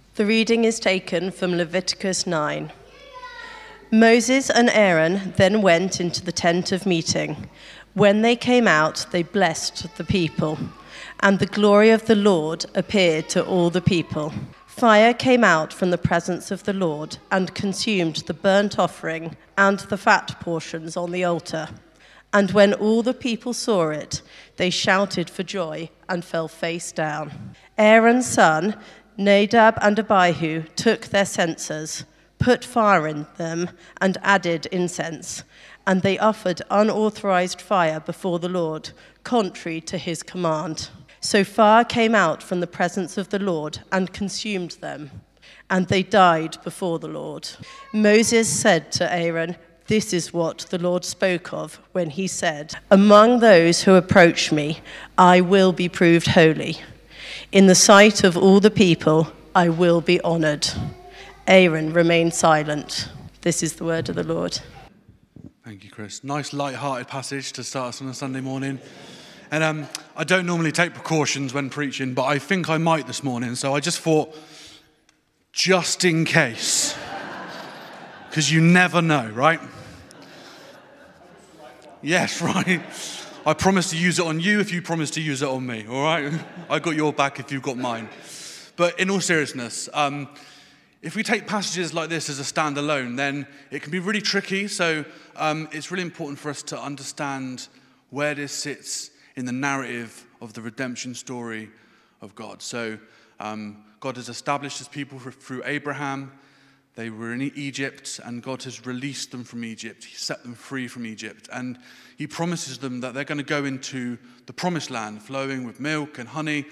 The reading is taken from Leviticus 9. Moses and Aaron then went into the tent of meeting. When they came out, they blessed the people, and the glory of the Lord appeared to all the people. Fire came out from the presence of the Lord and consumed the burnt offering and the fat portions on the altar. And when all the people saw it, they shouted for joy and fell face down. Aaron's son, Nadab and Abihu, took their censers, put fire in them, and added incense. And they offered unauthorized fire before the Lord, contrary to his command. So fire came out from the presence of the Lord and consumed them, and they died before the Lord. Moses said to Aaron, "This is what the Lord spoke of when he said, 'Among those who approach me, I will be proved holy. In the sight of all the people, I will be honored.'" Aaron remained silent. This is the word of the Lord. Thank you, Chris. Nice light-hearted passage to start us on a Sunday morning. And I don't normally take precautions when preaching, but I think I might this morning. So I just thought, just in case, because you never know, right? Yes, right. I promise to use it on you if you promise to use it on me, all right? I got your back if you've got mine. But in all seriousness, if we take passages like this as a standalone, then it can be really tricky. So it's really important for us to understand where this sits in the narrative of the redemption story of God. So God has established his people through Abraham. They were in Egypt, and God has released them from Egypt. He set them free from Egypt. And he promises them that they're going to go into the promised land, flowing with milk and honey.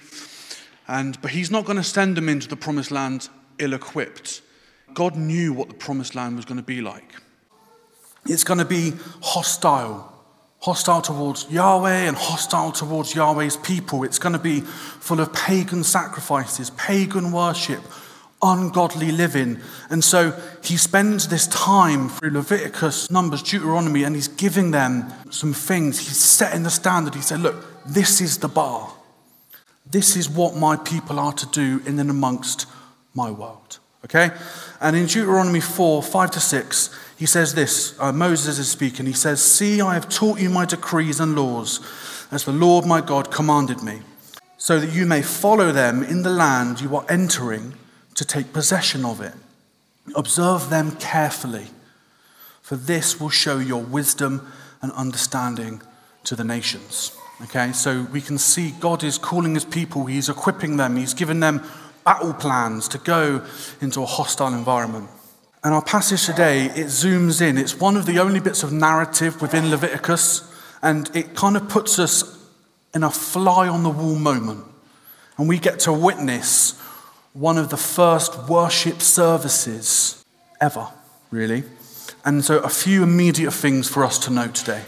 But he's not going to send them into the promised land ill-equipped. God knew what the promised land was going to be like. It's going to be hostile towards Yahweh and hostile towards Yahweh's people. It's going to be full of pagan sacrifices, pagan worship, ungodly living. And so he spends this time through Leviticus, Numbers, Deuteronomy, and he's giving them some things. He's setting the standard. He said, look, this is the bar. This is what my people are to do in and amongst my world. Okay? And in Deuteronomy 4, 5-6, he says this, Moses is speaking, he says, "See, I have taught you my decrees and laws, as the Lord my God commanded me, so that you may follow them in the land you are entering to take possession of it. Observe them carefully, for this will show your wisdom and understanding to the nations." Okay, so we can see God is calling his people, he's equipping them, he's given them battle plans to go into a hostile environment. And our passage today, it zooms in. It's one of the only bits of narrative within Leviticus, and it kind of puts us in a fly-on-the-wall moment. And we get to witness one of the first worship services ever, really. And so a few immediate things for us to note today.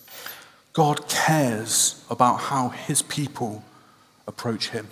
God cares about how his people approach him.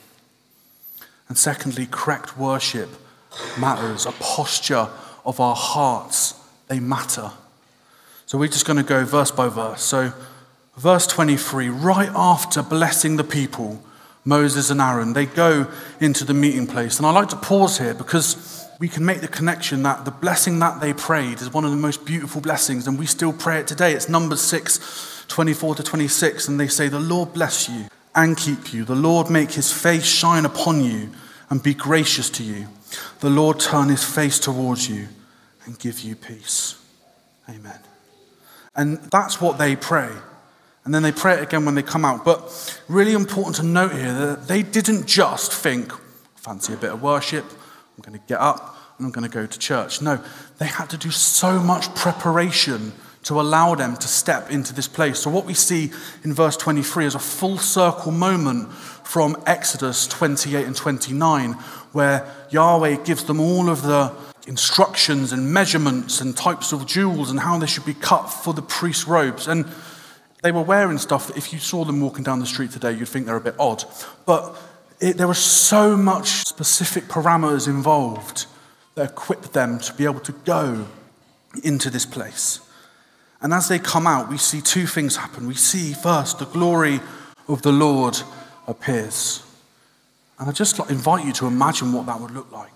And secondly, correct worship matters. A posture of our hearts, they matter. So we're just going to go verse by verse. So verse 23, right after blessing the people, Moses and Aaron, they go into the meeting place. And I like to pause here because we can make the connection that the blessing that they prayed is one of the most beautiful blessings, and we still pray it today. It's Numbers 6, 24-26, and they say, "The Lord bless you and keep you. The Lord make his face shine upon you and be gracious to you. The Lord turn his face towards you and give you peace." Amen. And that's what they pray. And then they pray it again when they come out. But really important to note here that they didn't just think, fancy a bit of worship, I'm going to get up and I'm going to go to church. No, they had to do so much preparation to allow them to step into this place. So what we see in verse 23 is a full circle moment from Exodus 28 and 29, where Yahweh gives them all of the instructions and measurements and types of jewels and how they should be cut for the priest's robes. And they were wearing stuff that if you saw them walking down the street today, you'd think they're a bit odd. But there was so much specific parameters involved that equipped them to be able to go into this place. And as they come out, we see two things happen. We see first the glory of the Lord appears. And I just invite you to imagine what that would look like.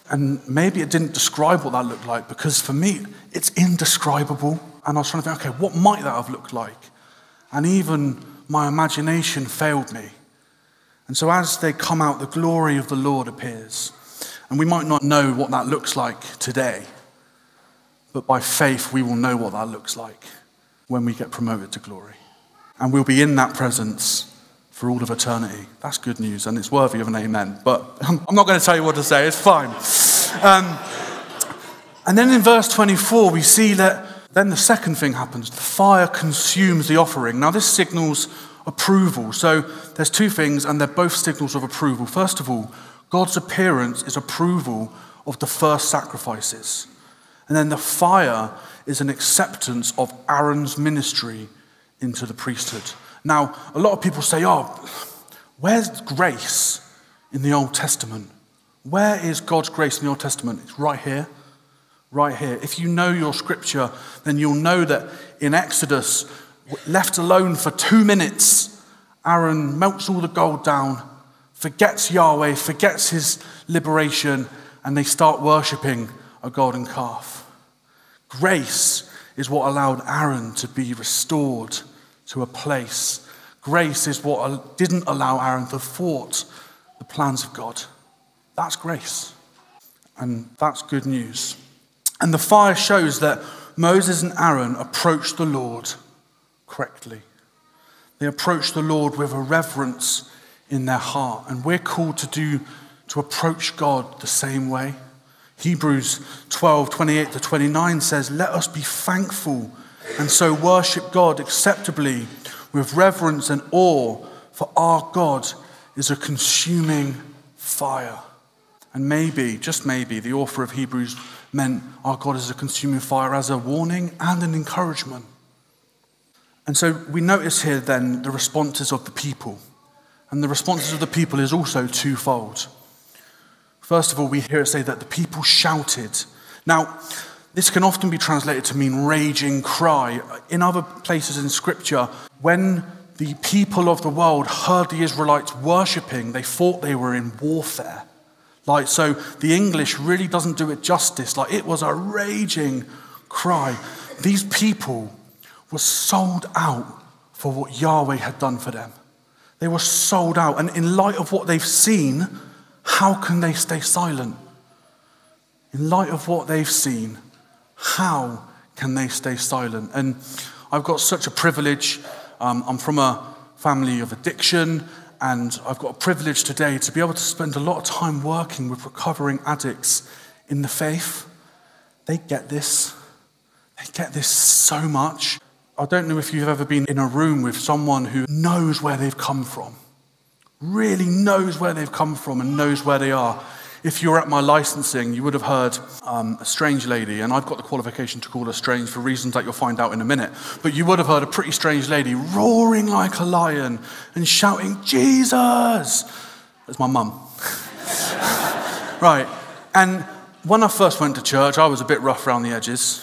And maybe it didn't describe what that looked like, because for me, it's indescribable. And I was trying to think, okay, what might that have looked like? And even my imagination failed me. And so as they come out, the glory of the Lord appears. And we might not know what that looks like today, but by faith, we will know what that looks like when we get promoted to glory. And we'll be in that presence for all of eternity. That's good news, and it's worthy of an amen. But I'm not going to tell you what to say, it's fine. And then in verse 24, we see that then the second thing happens. The fire consumes the offering. Now this signals approval. So there's two things, and they're both signals of approval. First of all, God's appearance is approval of the first sacrifices. And then the fire is an acceptance of Aaron's ministry into the priesthood. Now, a lot of people say, where's grace in the Old Testament? Where is God's grace in the Old Testament? It's right here. Right here. If you know your scripture, then you'll know that in Exodus, left alone for 2 minutes, Aaron melts all the gold down, forgets Yahweh, forgets his liberation, and they start worshipping a golden calf. Grace is what allowed Aaron to be restored to a place. Grace is what didn't allow Aaron to thwart the plans of God. That's grace. And that's good news. And the fire shows that Moses and Aaron approached the Lord correctly. They approached the Lord with a reverence in their heart. And we're called to approach God the same way. Hebrews 12:28-29 says, "Let us be thankful and so worship God acceptably with reverence and awe, for our God is a consuming fire." And maybe, just maybe, the author of Hebrews meant our God is a consuming fire as a warning and an encouragement. And so we notice here then the responses of the people. And the responses of the people is also twofold. First of all, we hear it say that the people shouted. Now, this can often be translated to mean raging cry. In other places in Scripture, when the people of the world heard the Israelites worshipping, they thought they were in warfare. So the English really doesn't do it justice. It was a raging cry. These people were sold out for what Yahweh had done for them. They were sold out. And in light of what they've seen, how can they stay silent? In light of what they've seen, how can they stay silent? And I've got such a privilege. I'm from a family of addiction, and I've got a privilege today to be able to spend a lot of time working with recovering addicts in the faith. They get this. They get this so much. I don't know if you've ever been in a room with someone who knows where they've come from, really knows where they've come from and knows where they are. If you were at my licensing, you would have heard a strange lady, and I've got the qualification to call her strange for reasons that you'll find out in a minute, but you would have heard a pretty strange lady roaring like a lion and shouting, "Jesus!" That's my mum. Right, and when I first went to church, I was a bit rougher around the edges,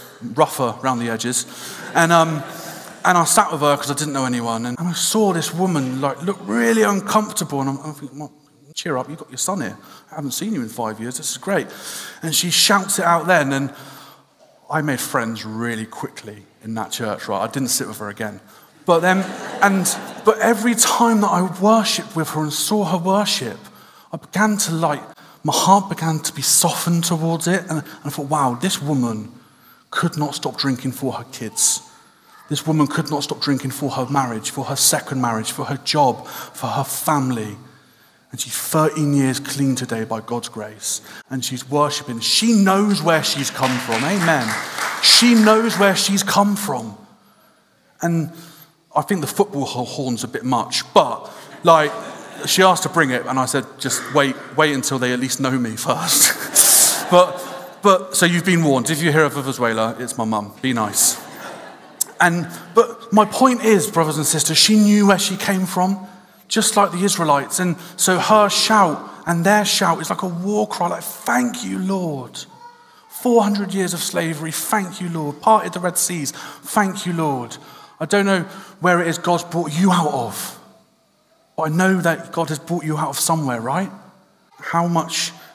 and I sat with her because I didn't know anyone, and I saw this woman look really uncomfortable, and I'm thinking, well, cheer up, you've got your son here. I haven't seen you in 5 years, this is great. And she shouts it out then, and I made friends really quickly in that church, right? I didn't sit with her again. But every time that I worshipped with her and saw her worship, I began to my heart began to be softened towards it, and I thought, wow, this woman could not stop drinking for her kids. This woman could not stop drinking for her marriage, for her second marriage, for her job, for her family. And she's 13 years clean today by God's grace. And she's worshipping. She knows where she's come from. Amen. She knows where she's come from. And I think the football horn's a bit much. But, she asked to bring it. And I said, just wait until they at least know me first. But so you've been warned. If you hear of Venezuela, it's my mum. Be nice. But my point is, brothers and sisters, she knew where she came from. Just like the Israelites. And so her shout and their shout is like a war cry, thank you, Lord. 400 years of slavery, thank you, Lord. Parted the Red Seas, thank you, Lord. I don't know where it is God's brought you out of, but I know that God has brought you out of somewhere, right? How much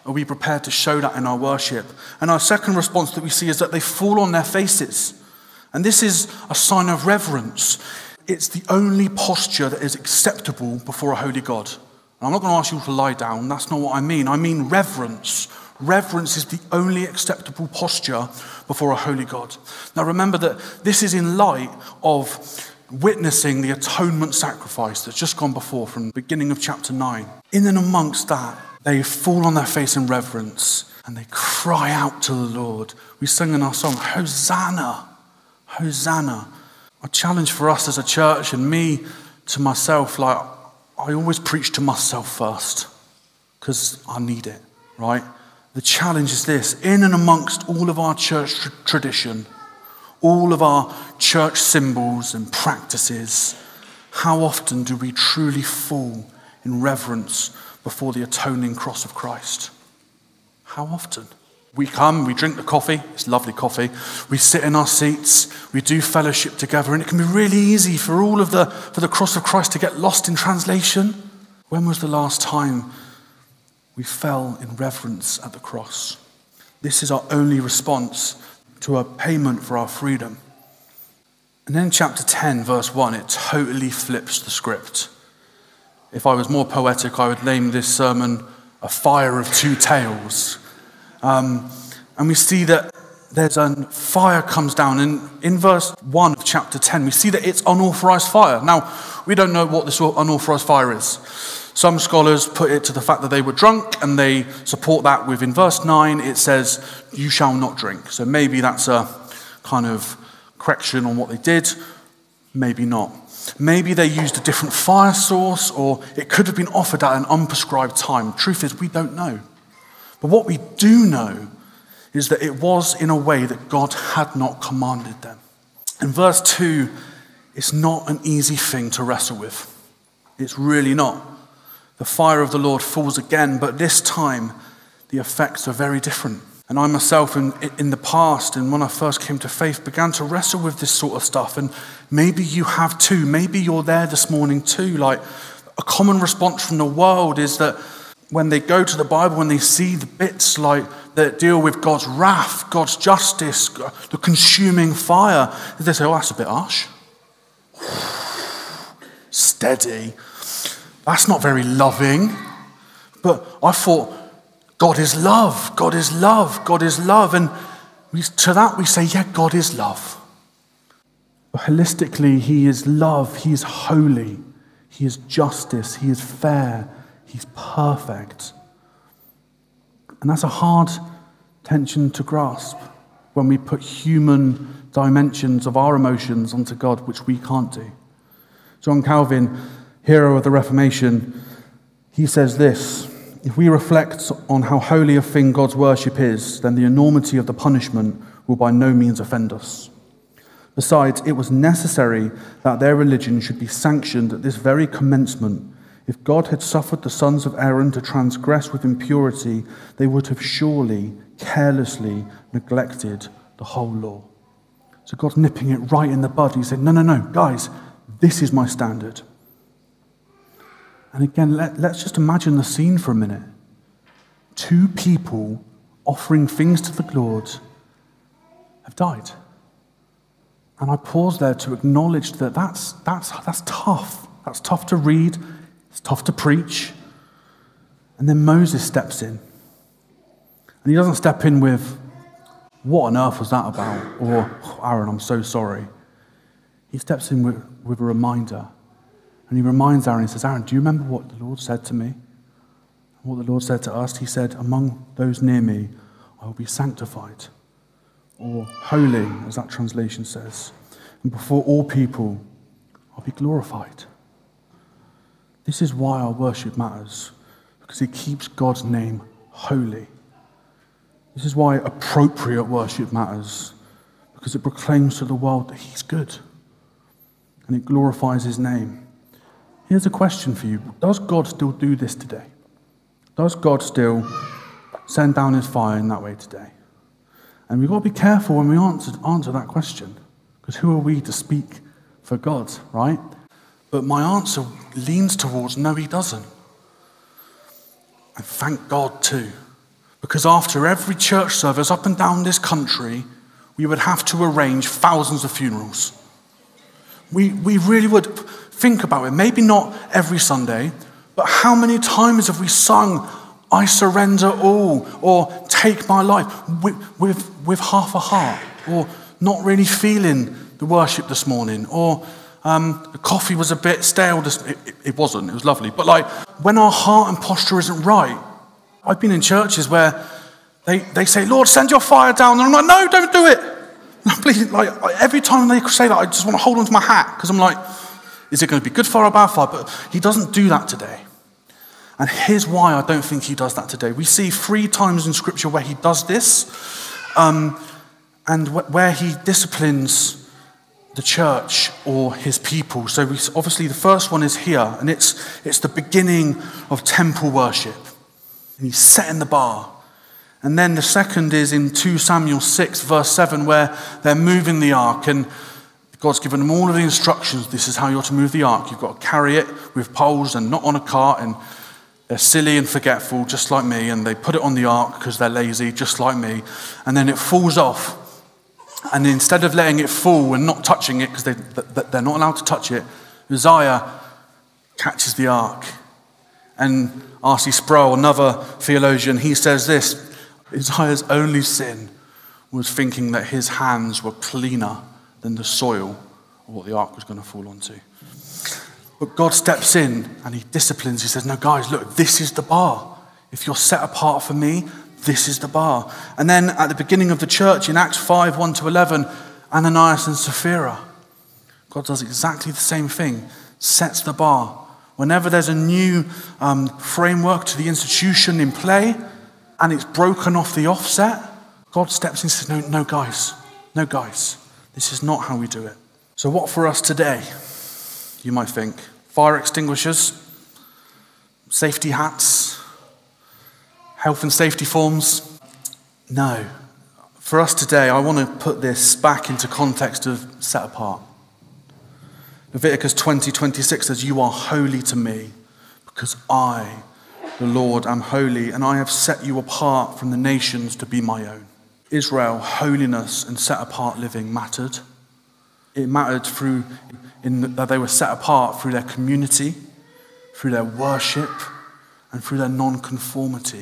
Are we prepared to show that in our worship? And our second response that we see is that they fall on their faces. And this is a sign of reverence. It's the only posture that is acceptable before a holy God. And I'm not going to ask you to lie down. That's not what I mean. I mean reverence. Reverence is the only acceptable posture before a holy God. Now remember that this is in light of witnessing the atonement sacrifice that's just gone before from the beginning of chapter 9. In and amongst that, they fall on their face in reverence and they cry out to the Lord. We sing in our song, Hosanna, Hosanna. A challenge for us as a church and me to myself, like I always preach to myself first because I need it, right? The challenge is this: in and amongst all of our church tradition, all of our church symbols and practices, how often do we truly fall in reverence before the atoning cross of Christ? How often? We come, we drink the coffee, it's lovely coffee, we sit in our seats, we do fellowship together, and it can be really easy for the cross of Christ to get lost in translation. When was the last time we fell in reverence at the cross? This is our only response to a payment for our freedom. And then chapter 10, verse 1, it totally flips the script. If I was more poetic, I would name this sermon A Fire of Two Tales. And we see that there's a fire comes down, and in verse 1 of chapter 10, we see that it's unauthorized fire. Now, we don't know what this unauthorized fire is. Some scholars put it to the fact that they were drunk, and they support that with, in verse 9, it says, you shall not drink. So maybe that's a kind of correction on what they did, maybe not. Maybe they used a different fire source, or it could have been offered at an unprescribed time. Truth is, we don't know. But what we do know is that it was in a way that God had not commanded them. In verse 2, it's not an easy thing to wrestle with. It's really not. The fire of the Lord falls again, but this time the effects are very different. And I myself, in the past, and when I first came to faith, began to wrestle with this sort of stuff. And maybe you have too. Maybe you're there this morning too. Like, a common response from the world is that when they go to the Bible, when they see the bits like that deal with God's wrath, God's justice, the consuming fire, they say, oh, that's a bit harsh. Steady. That's not very loving. But I thought, God is love, God is love, God is love. And to that we say, yeah, God is love. But holistically, he is love, he is holy, he is justice, he is fair, he's perfect. And that's a hard tension to grasp when we put human dimensions of our emotions onto God, which we can't do. John Calvin, hero of the Reformation, he says this: if we reflect on how holy a thing God's worship is, then the enormity of the punishment will by no means offend us. Besides, it was necessary that their religion should be sanctioned at this very commencement. If God had suffered the sons of Aaron to transgress with impurity, they would have surely, carelessly neglected the whole law. So God's nipping it right in the bud. He said, no, guys, this is my standard. And again, let's just imagine the scene for a minute. Two people offering things to the Lord have died. And I pause there to acknowledge that that's tough. That's tough to read. It's tough to preach. And then Moses steps in. And he doesn't step in with, what on earth was that about? Or, oh, Aaron, I'm so sorry. He steps in with a reminder. And he reminds Aaron, he says, Aaron, do you remember what the Lord said to me? What the Lord said to us? He said, among those near me, I will be sanctified. Or holy, as that translation says. And before all people, I'll be glorified. This is why our worship matters, because it keeps God's name holy. This is why appropriate worship matters, because it proclaims to the world that he's good, and it glorifies his name. Here's a question for you. Does God still do this today? Does God still send down his fire in that way today? And we've got to be careful when we answer that question, because who are we to speak for God, right? But my answer leans towards no, he doesn't. And thank God too. Because after every church service up and down this country, we would have to arrange thousands of funerals. We really would. Think about it. Maybe not every Sunday, but how many times have we sung, I surrender all, or take my life, with half a heart, or not really feeling the worship this morning, or the coffee was a bit stale. It wasn't. It was lovely. But like, when our heart and posture isn't right, I've been in churches where they say, Lord, send your fire down. And I'm like, no, don't do it. Please, like, every time they say that, I just want to hold onto my hat, because I'm like, is it going to be good fire or bad fire? But he doesn't do that today. And here's why I don't think he does that today. We see 3 times in Scripture where he does this, and where he disciplines the church or his people. So obviously the first one is here, and it's the beginning of temple worship. And he's setting the bar. And then the second is in 2 Samuel 6, verse 7, where they're moving the ark, and God's given them all of the instructions. This is how you're to move the ark. You've got to carry it with poles and not on a cart, and they're silly and forgetful, just like me, and they put it on the ark because they're lazy, just like me, and then it falls off. And instead of letting it fall and not touching it, because they're not allowed to touch it, Uzziah catches the ark. And R.C. Sproul, another theologian, he says this, Uzziah's only sin was thinking that his hands were cleaner than the soil of what the ark was going to fall onto. But God steps in and he disciplines. He says, no, guys, look, this is the bar. If you're set apart for me, this is the bar. And then at the beginning of the church, in Acts 5, 1-11, Ananias and Sapphira, God does exactly the same thing, sets the bar. Whenever there's a new framework to the institution in play and it's broken off the offset, God steps in and says, no, guys, this is not how we do it. So what for us today? You might think, fire extinguishers, safety hats, health and safety forms. No. For us today, I want to put this back into context of set apart. Leviticus 20:26 says, you are holy to me because I, the Lord, am holy, and I have set you apart from the nations to be my own. Israel, holiness and set apart living mattered. It mattered that they were set apart through their community, through their worship, and through their non-conformity.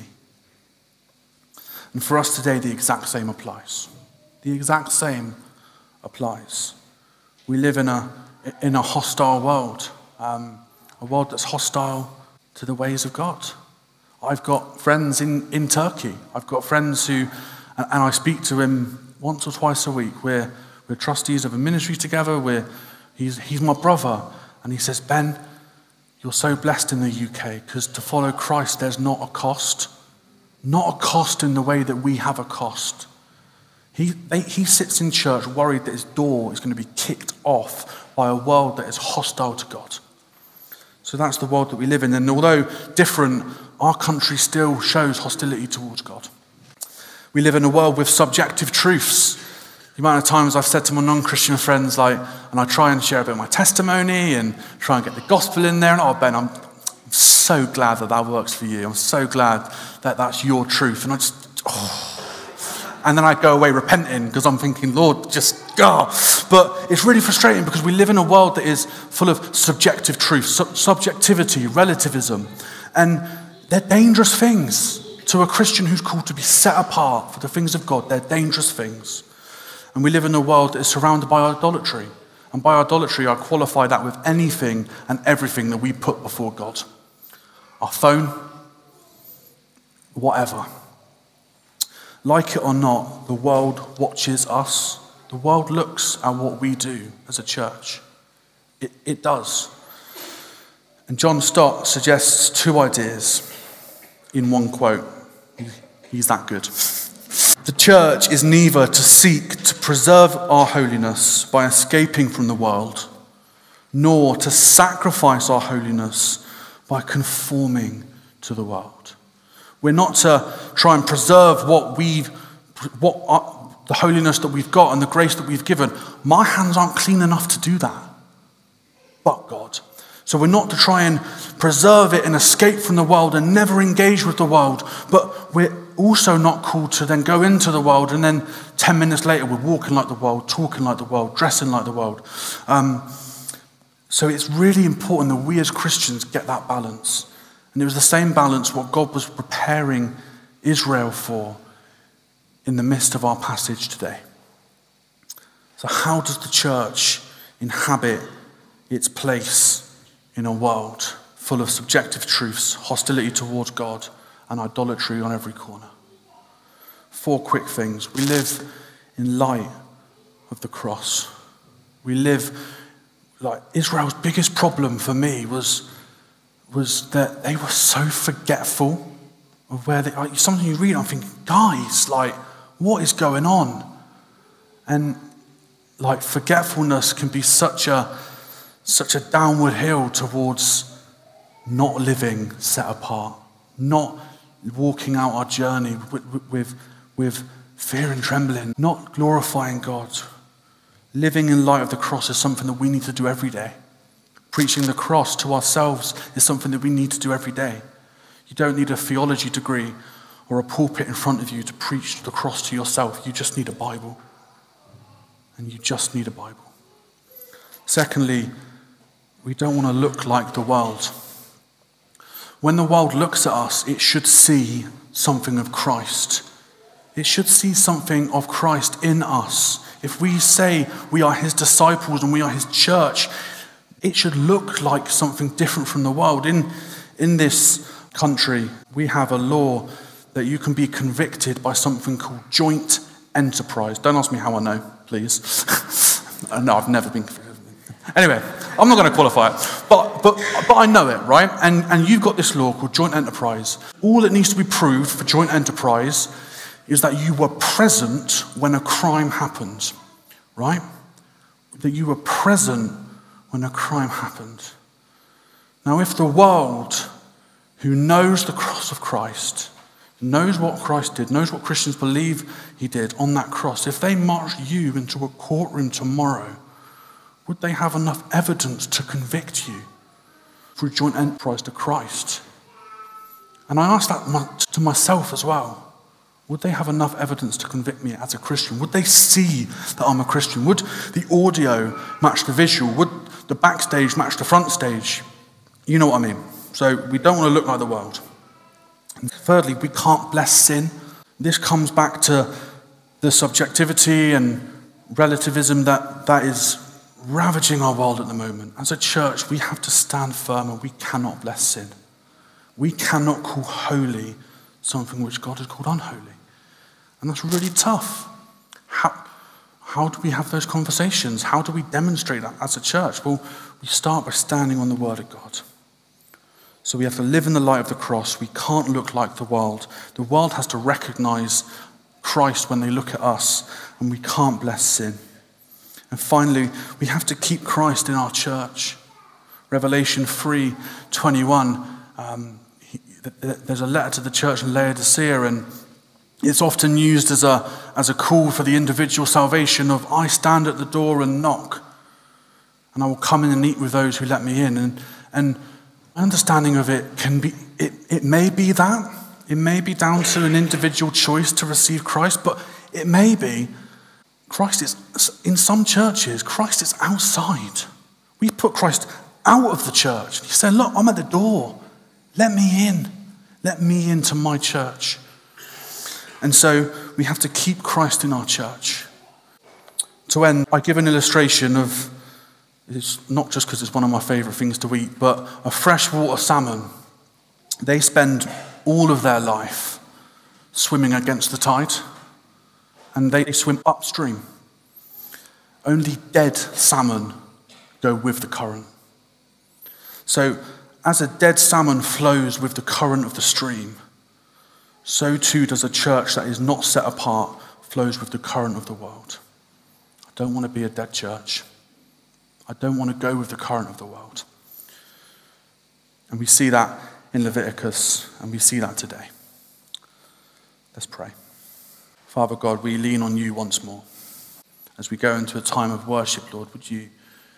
And for us today, the exact same applies. The exact same applies. We live in a hostile world, a world that's hostile to the ways of God. I've got friends in Turkey. I've got friends who, and I speak to him once or twice a week. We're trustees of a ministry together. He's my brother. And he says, Ben, you're so blessed in the UK because to follow Christ, there's not a cost. Not a cost in the way that we have a cost. He sits in church worried that his door is going to be kicked off by a world that is hostile to God. So that's the world that we live in. And although different, our country still shows hostility towards God. We live in a world with subjective truths. The amount of times I've said to my non-Christian friends, and I try and share a bit of my testimony and try and get the gospel in there. And Ben, I'm so glad that works for you. I'm so glad that that's your truth. And I just, and then I go away repenting because I'm thinking, Lord, just go. But it's really frustrating because we live in a world that is full of subjective truth, subjectivity, relativism. And they're dangerous things to a Christian who's called to be set apart for the things of God. They're dangerous things. And we live in a world that is surrounded by idolatry. And by idolatry, I qualify that with anything and everything that we put before God. Our phone, whatever. Like it or not, the world watches us. The world looks at what we do as a church. It does. And John Stott suggests 2 ideas in one quote. He's that good. The church is neither to seek to preserve our holiness by escaping from the world, nor to sacrifice our holiness by conforming to the world. We're not to try and preserve the holiness that we've got and the grace that we've given. My hands aren't clean enough to do that, but God. So we're not to try and preserve it and escape from the world and never engage with the world, but we're also not called to then go into the world and then 10 minutes later we're walking like the world, talking like the world, dressing like the world. So it's really important that we as Christians get that balance. And it was the same balance what God was preparing Israel for in the midst of our passage today. So how does the church inhabit its place in a world full of subjective truths, hostility towards God, and idolatry on every corner? 4 quick things. We live in light of the cross. We live, like Israel's biggest problem for me was that they were so forgetful of where they are. Something you read, I'm thinking, guys, like, what is going on? And like forgetfulness can be such a downward hill towards not living set apart, not walking out our journey with fear and trembling, not glorifying God. Living in light of the cross is something that we need to do every day. Preaching the cross to ourselves is something that we need to do every day. You don't need a theology degree or a pulpit in front of you to preach the cross to yourself. You just need a Bible. And you just need a Bible. Secondly, we don't want to look like the world. When the world looks at us, it should see something of Christ. It should see something of Christ in us. If we say we are his disciples and we are his church, it should look like something different from the world. In this country, we have a law that you can be convicted by something called joint enterprise. Don't ask me how I know, please. No, I've never been convicted. Anyway, I'm not going to qualify it, but I know it, right? And you've got this law called joint enterprise. All that needs to be proved for joint enterprise is that you were present when a crime happened, right? That you were present when a crime happened. Now, if the world, who knows the cross of Christ, knows what Christ did, knows what Christians believe he did on that cross, if they marched you into a courtroom tomorrow, would they have enough evidence to convict you through joint enterprise to Christ? And I ask that to myself as well. Would they have enough evidence to convict me as a Christian? Would they see that I'm a Christian? Would the audio match the visual? Would the backstage match the front stage? You know what I mean. So we don't want to look like the world. And thirdly, we can't bless sin. This comes back to the subjectivity and relativism that is ravaging our world at the moment. As a church, we have to stand firm and we cannot bless sin. We cannot call holy something which God has called unholy. And that's really tough. How do we have those conversations? How do we demonstrate that as a church? Well, we start by standing on the word of God. So we have to live in the light of the cross. We can't look like the world. The world has to recognize Christ when they look at us, and we can't bless sin. And finally, we have to keep Christ in our church. Revelation 3:21, there's a letter to the church in Laodicea, and it's often used as a call for the individual salvation of, I stand at the door and knock, and I will come in and eat with those who let me in. And my understanding of it can be, it may be that. It may be down to an individual choice to receive Christ, but it may be Christ is, in some churches, Christ is outside. We put Christ out of the church. He said, look, I'm at the door. Let me in. Let me into my church. And so we have to keep Christ in our church. To end, I give an illustration of, it's not just because it's one of my favorite things to eat, but a freshwater salmon. They spend all of their life swimming against the tide, and they swim upstream. Only dead salmon go with the current. So as a dead salmon flows with the current of the stream, so too does a church that is not set apart flows with the current of the world. I don't want to be a dead church. I don't want to go with the current of the world. And we see that in Leviticus, and we see that today. Let's pray. Father God, we lean on you once more. As we go into a time of worship, Lord, would you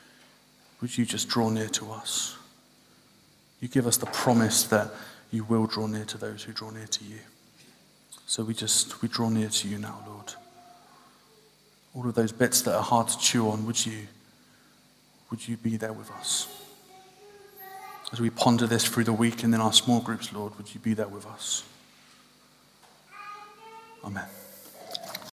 just draw near to us? You give us the promise that you will draw near to those who draw near to you. So we draw near to you now, Lord. All of those bits that are hard to chew on, would you be there with us? As we ponder this through the week and in our small groups, Lord, would you be there with us? Amen.